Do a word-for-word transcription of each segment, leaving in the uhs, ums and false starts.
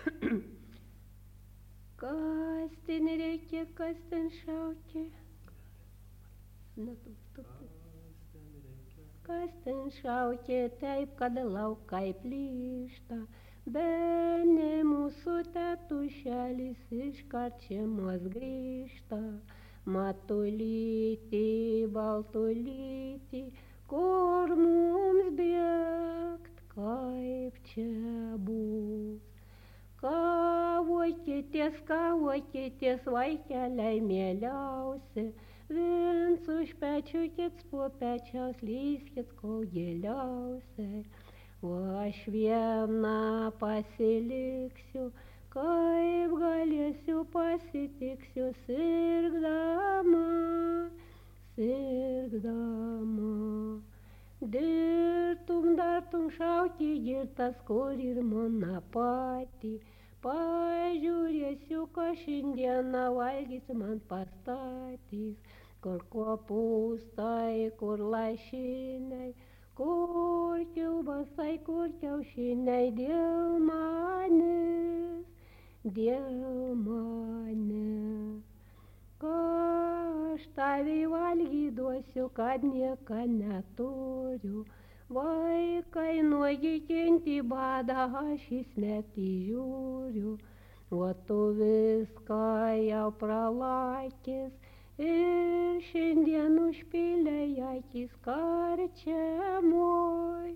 Kas ten rėkia, kas ten šaukė? Na, tu, tu, tu. Kas ten šaukė taip, kad laukai plyšta, bene mūsų tetušelis iškart šeimos grįžta. Matulyti, baltulyti, kur mums bėgt, kaip čia bus. Kavokitės, kavokitės, vaikeliai mieliausi, viens už pečių, kits po pečiaus, lyskit kol giliausiai. O aš viena pasiliksiu, kaip galėsiu pasitiksiu, sirgdama, sirgdama. Dirtum, dartum, šauti girtas, kur ir mona pati. Pažiūrėsiu, ką šiandieną valgys man pastatys. Kur kopūstai, kur lašiniai, kur kiaulbasai, kur kiaušiniai, dėl manęs, dėl manęs. Ką aš tavai valgyt duosiu, kad nieko neturiu. Vaikai nuogi kenti badą, aš įsmerkti žiūriu. O tu viską jau pralakęs ir šiandien užpylei akis karčiamoj,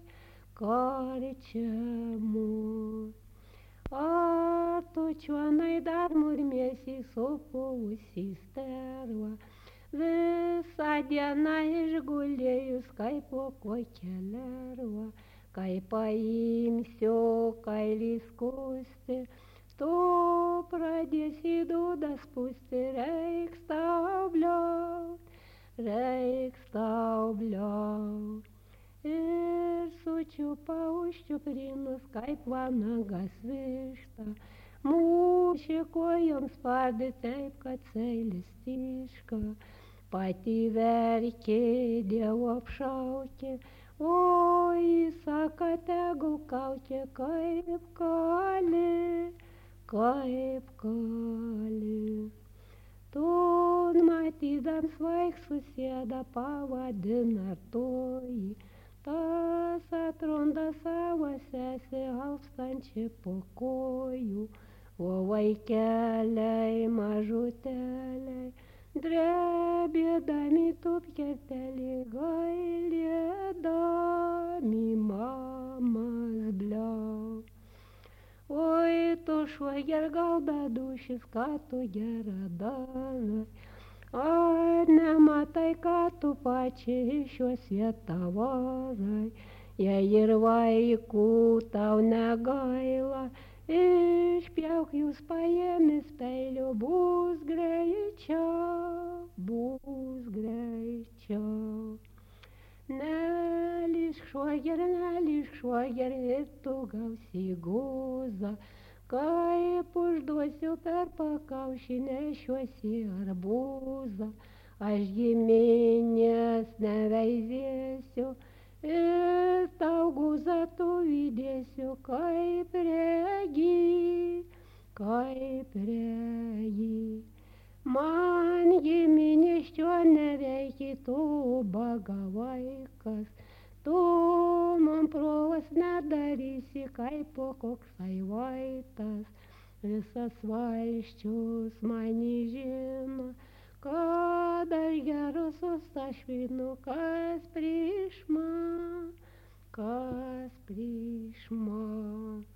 karčiamoj. Ar tu čionai dar murmėsi supuvusi sterva, visą dieną išgulėjus kaip po kokią lervą, kai paimsiu kailį skusti, tu pradėsi dūdas pūsti, reiks tau bliaut, reiks tau bliaut. Ir sučiupa užčiuprinus, kaip vanagas višta, mūšė kojom spardi taip, kad seilis tiška. Pati verkė, Dievo apšaukė, o įsaka tegul kaukė, kaip kali, kaip kali. Tu matydams vaik susėda pavadina toji, tas atranda savo sesę alpstančią po kojų, o vaikeliai mažuteliai, drebėdami tupkertelį, gailėdami mamas bliaut. Oi, tu šuoger gal bedušis, ką tu gerą darai, ar nematai, ką tu pačiai šios vietą varai, jei ir vaikų tau negaila, išpjauk jūs paėmęs peiliu, bus greičiau, bus greičiau. Nelišk šuoger, nelišk šuoger, ir tu gausi guzą, kaip užduosiu per pakaušį, nešiuosi arbūzą. Aš giminės neveizėsiu ir tau guzą tu įdėsiu, kaip regi, kaip regi. Man giminės čia nereikia, tu ubaga vaikas, tu man provas nedarysi, kaip po koksai vaitas. Visas valsčius mani žino, kad aš gerusius tašvinu, kas prieš man, kas prieš man.